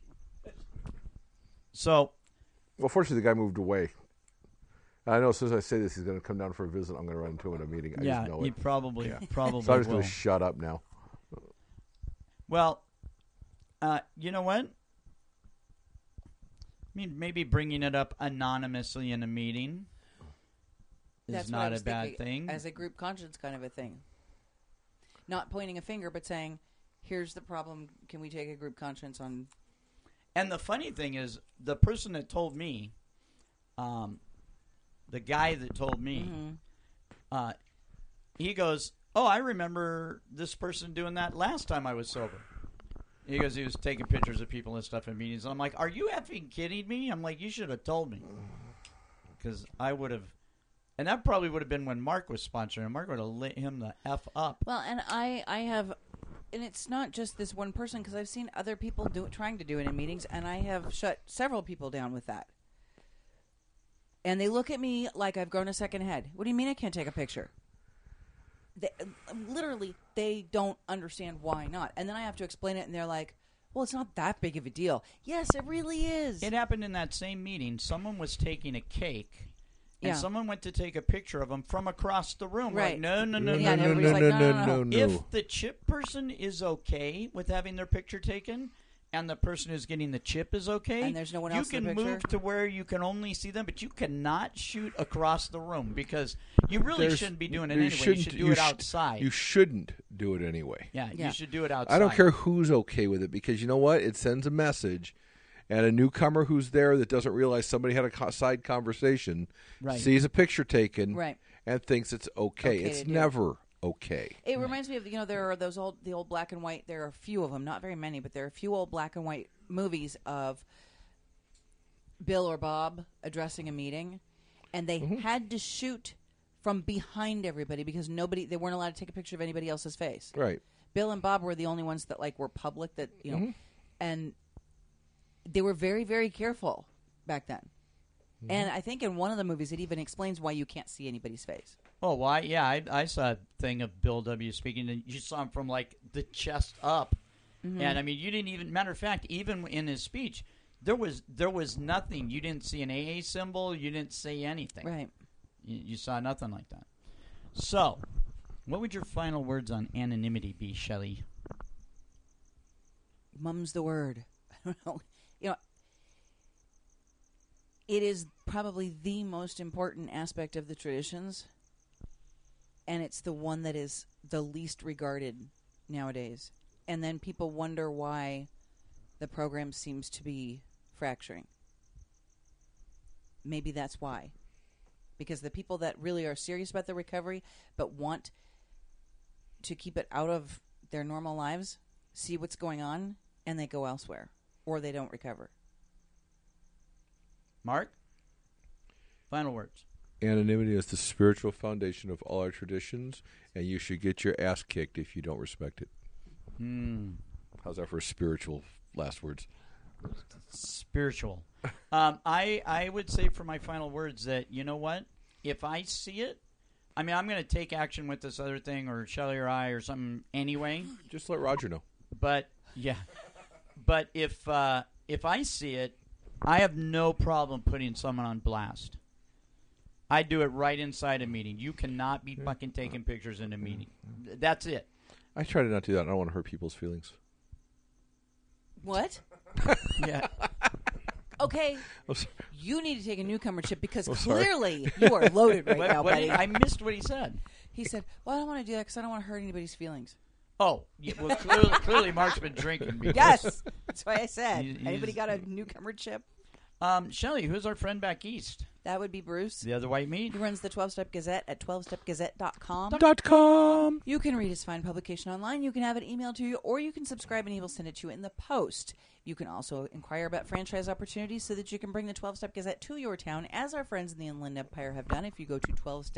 So, well, fortunately, the guy moved away. I know as soon as I say this, he's going to come down for a visit. I'm going to run into him in a meeting. I just know he it. probably So I'm just will. going to shut up now. Well, you know what? I mean, maybe bringing it up anonymously in a meeting is what I not was a bad thinking, thing. as a group conscience kind of a thing. Not pointing a finger, but saying, "Here's the problem. Can we take a group conscience on?" And the funny thing is, the person that told me, the guy that told me, he goes, "Oh, I remember this person doing that last time I was sober." He goes, he was taking pictures of people and stuff in meetings. I'm like, "Are you effing kidding me?" I'm like, "You should have told me, because I would have." And that probably would have been when Mark was sponsoring. Mark would have lit him the F up. Well, and I have, and it's not just this one person, because I've seen other people trying to do it in meetings, and I have shut several people down with that. And they look at me like I've grown a second head. What do you mean I can't take a picture? Literally, they don't understand why not. And then I have to explain it, and they're like, well, it's not that big of a deal. Yes, it really is. It happened in that same meeting. Someone was taking a cake, and Yeah. someone went to take a picture of them from across the room. Right. Like, no. Yeah, and everybody's like, no. If the chip person is okay with having their picture taken, and the person who's getting the chip is okay, And there's no one else you in the can picture? move to where you can only see them, but you cannot shoot across the room because you really shouldn't be doing it anyway. You should do it outside. You shouldn't do it anyway. Yeah, Yeah. you should do it outside. I don't care who's okay with it, because you know what? It sends a message, and a newcomer who's there that doesn't realize somebody had a side conversation Right. sees a picture taken Right. and thinks it's okay. Okay It's to do. never okay. It reminds me of, there are the old black and white, there are a few of them, not very many, but there are a few old black and white movies of Bill or Bob addressing a meeting, and they had to shoot from behind everybody because they weren't allowed to take a picture of anybody else's face. Right. Bill and Bob were the only ones that were public that, and they were very, very careful back then. And I think in one of the movies it even explains why you can't see anybody's face. Oh, why? Yeah, I saw a thing of Bill W. speaking, and you saw him from, the chest up. And, I mean, you didn't even... Matter of fact, even in his speech, there was nothing. You didn't see an AA symbol. You didn't say anything. Right. You saw nothing like that. So, what would your final words on anonymity be, Shelley? Mum's the word. I don't know. It is probably the most important aspect of the traditions, and it's the one that is the least regarded nowadays. And then people wonder why the program seems to be fracturing. Maybe that's why. Because the people that really are serious about their recovery but want to keep it out of their normal lives see what's going on and they go elsewhere, or they don't recover. Mark? Final words. Anonymity is the spiritual foundation of all our traditions, and you should get your ass kicked if you don't respect it. How's that for spiritual last words? Spiritual. I would say for my final words that, you know what? If I see it, I mean, I'm going to take action with this other thing, or Shelley or I, or something anyway. Just let Roger know. But, yeah. But if I see it, I have no problem putting someone on blast. I do it right inside a meeting. You cannot be fucking taking pictures in a meeting. That's it. I try to not do that. I don't want to hurt people's feelings. What? Yeah. Okay, I'm sorry. you need to take a newcomer chip because sorry. clearly you are loaded right now, buddy. I missed what he said. He said, well, I don't want to do that because I don't want to hurt anybody's feelings. Oh, yeah, well, clearly Mark's been drinking. Because, Yes, that's why I said. He's- Anybody got a newcomer chip? Shelley, who's our friend back east? That would be Bruce. The other white meat? He runs the 12-Step Gazette at 12stepgazette.com. .com. You can read his fine publication online. You can have it emailed to you, or you can subscribe and he will send it to you in the post. You can also inquire about franchise opportunities so that you can bring the 12-Step Gazette to your town, as our friends in the Inland Empire have done. If you go to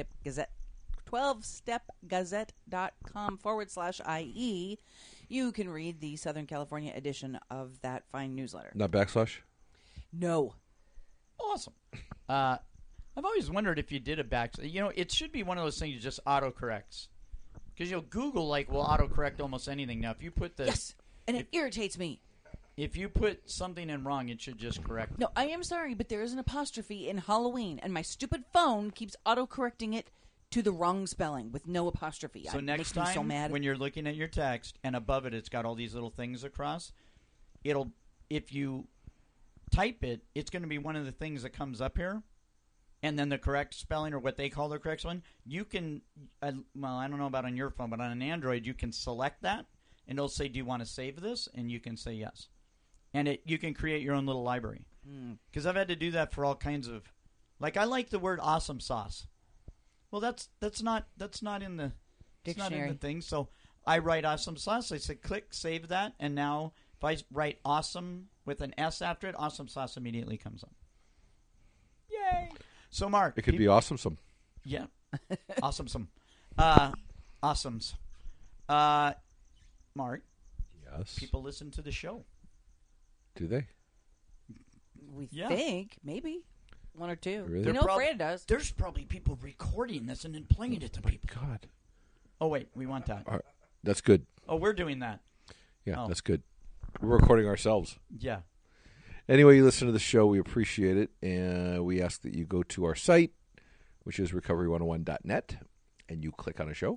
12stepgazette.com/IE, you can read the Southern California edition of that fine newsletter. Not backslash? No. Awesome. I've always wondered if you did a back. You know, it should be one of those things that just autocorrects. Because Google will autocorrect almost anything now. If you put the Yes, and it irritates me. If you put something in wrong, it should just correct it. No, I am sorry, but there is an apostrophe in Halloween, and my stupid phone keeps autocorrecting it to the wrong spelling with no apostrophe. So It next makes me time, so mad. when you're looking at your text and above it, it's got all these little things across. If you type it, it's going to be one of the things that comes up here, and then the correct spelling, or what they call the correct spelling. You can, well, I don't know about on your phone, but on an Android, you can select that, and it'll say, "Do you want to save this?" And you can say yes, and you can create your own little library. Because I've had to do that for all kinds of, like, I like the word "awesome sauce." Well, that's not in the It's not in Dictionary. the thing. So I write "awesome sauce." I say click, save that, and now if I write "awesome" with an S after it, "awesome sauce" immediately comes up. Yay! So Mark, It could be awesome. Some. yeah, awesome. Awesomes. Mark, Yes. people listen to the show. Do they? We Yeah. think, maybe. One or two. Really? You know, They're Fran does. There's probably people recording this and then playing it to people. God. Oh wait, we want that. All right. That's good. Oh, we're doing that. Yeah, Oh. that's good. We're recording ourselves. Yeah. Anyway, you listen to the show. We appreciate it. And we ask that you go to our site, which is recovery101.net, and you click on a show.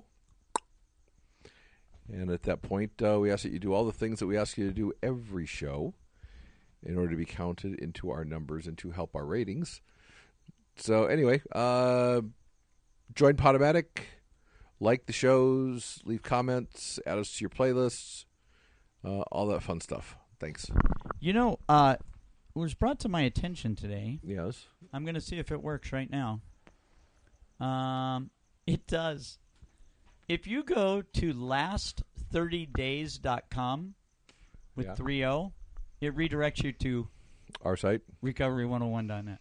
And at that point, we ask that you do all the things that we ask you to do every show in order to be counted into our numbers and to help our ratings. So anyway, join Podomatic, like the shows, leave comments, add us to your playlists, all that fun stuff. Thanks. You know, it was brought to my attention today. Yes. I'm going to see if it works right now. It does. If you go to last30days.com with Yeah. 3-0, it redirects you to Our site, recovery101.net.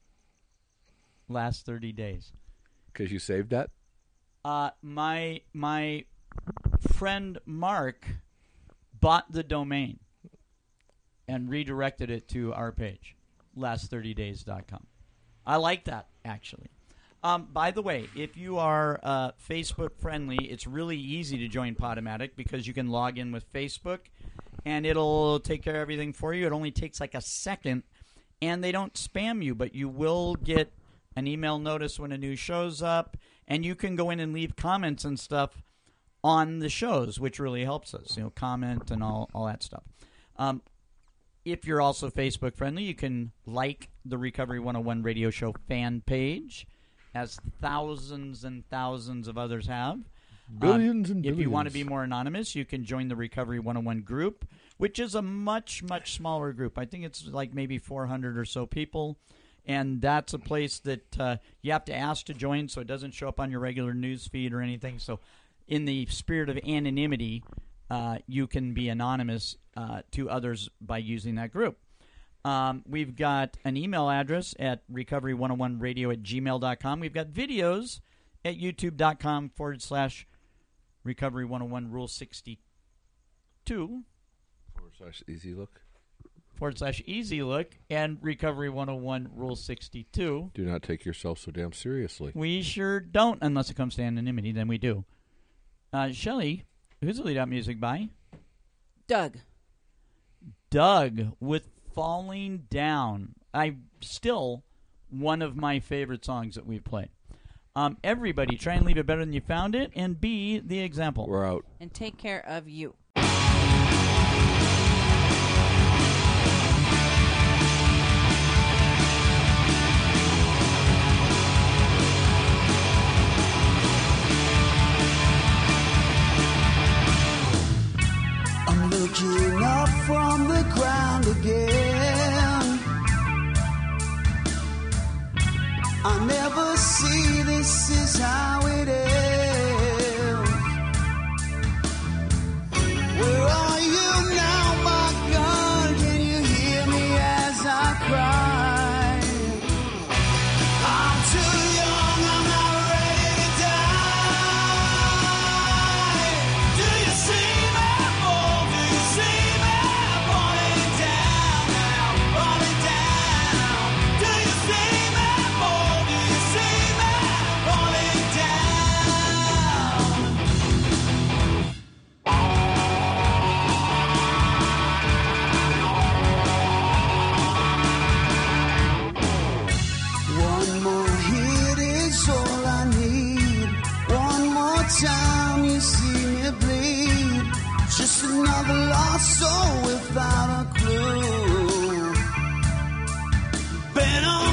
Last 30 days. because you saved that. My friend Mark bought the domain and redirected it to our page, last30days.com. I like that, actually. By the way, if you are Facebook friendly, it's really easy to join Podomatic because you can log in with Facebook and it'll take care of everything for you. It only takes like a second, and they don't spam you, but you will get an email notice when a new show's up, and you can go in and leave comments and stuff on the shows, which really helps us. You know, comment and all that stuff. If you're also Facebook friendly, you can like the Recovery 101 radio show fan page, as thousands and thousands of others have. Billions and If you want to billions. be more anonymous, you can join the Recovery 101 group, which is a much, much smaller group. I think it's like maybe 400 or so people. And that's a place that you have to ask to join, so it doesn't show up on your regular news feed or anything. So in the spirit of anonymity, you can be anonymous to others by using that group. We've got an email address at recovery101radio@gmail.com. We've got videos at youtube.com/recovery101 rule 62 /easy look. /easy look and recovery 101 rule 62. Do not take yourself so damn seriously. We sure don't, unless it comes to anonymity, then we do. Shelley, who's the lead out music by? Doug. Doug with Falling Down. Still one of my favorite songs that we've played. Everybody, try and leave it better than you found it, and be the example. We're out. And take care of you. I'm looking up from the ground again. I never see this is how it ends. Where are you now, my God? Can you hear me as I cry? I'm too young, I'm not ready to die. Do you see me fall? Do you see me falling down now? Falling down. Do you see me fall? Do you see me falling down? One more hit is all I need. One more time you see me bleed. Just another lost soul without a clue. Been on